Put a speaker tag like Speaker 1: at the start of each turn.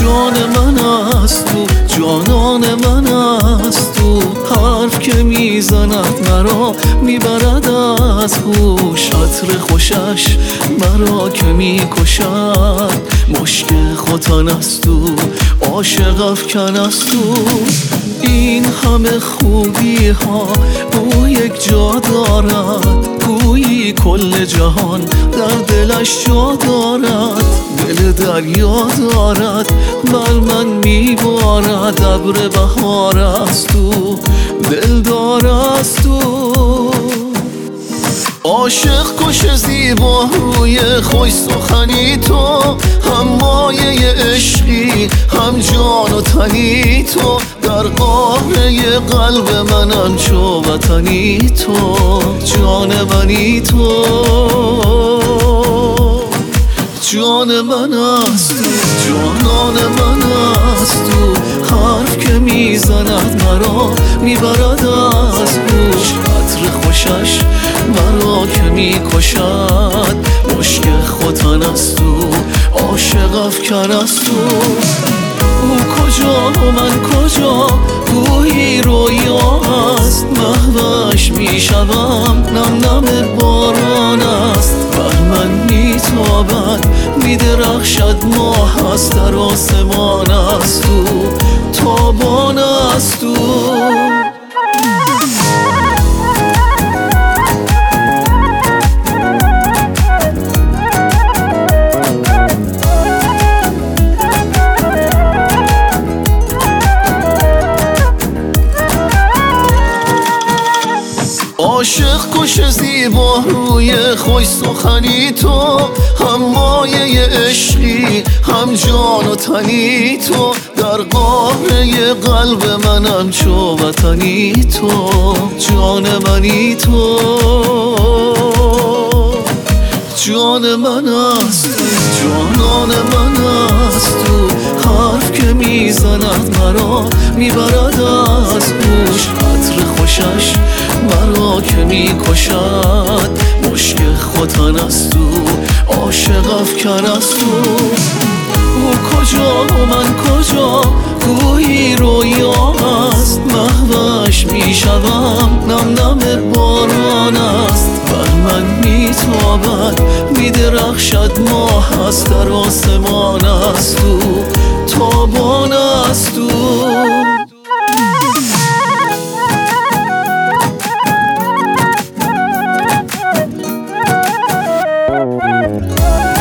Speaker 1: جان من است تو، جانان من است تو. حرف که میزند مرا میبرد از هوش، عطر خوشش مرا که میکشد. مشک ختن است تو، عاشق افکن است تو. این همه خوبی ها او یک جا دارد، گویی کل جهان در دلش جا دارد. دل دریا دارد بر من میبارد، ابر بهار است تو، دلدار است تو. عاشق کش زیبا روی خوش سخنی تو، هم مایه عشقی هم جان و تنی تو. در قاره قلب منم چو وطنی تو، جان منی تو. جان من است تو، جانان من است تو. حرف که میزند مرا میبرد از هوش، عطر خوشش مرا که میکشد. مشک ختن است تو، عاشق افکن است تو. او کجا و من کجا گویی رویا است، محوش میشوم نم نم باران است. بر من میتابد میدرخشد ماه است، در آسمان است تو، تابان است تو. عاشق کش زیبا روی خوش سخنی تو، هم مایه عشقی هم جان و تنی تو. در قاره قلب منم چو وطنی تو، جان منی تو. جان من است تو، جانان من است تو. حرف که میزند مرا میبرد از هوش، عطر خوشش مرا که میکشد. مشک ختن است تو، عاشق افکن است تو. او کجا و من کجا گویی رویا است، محوش میشوم نم نم باران است. بر من میتابد میدرخشد ماه است، در آسمان است تو، تابان است تو.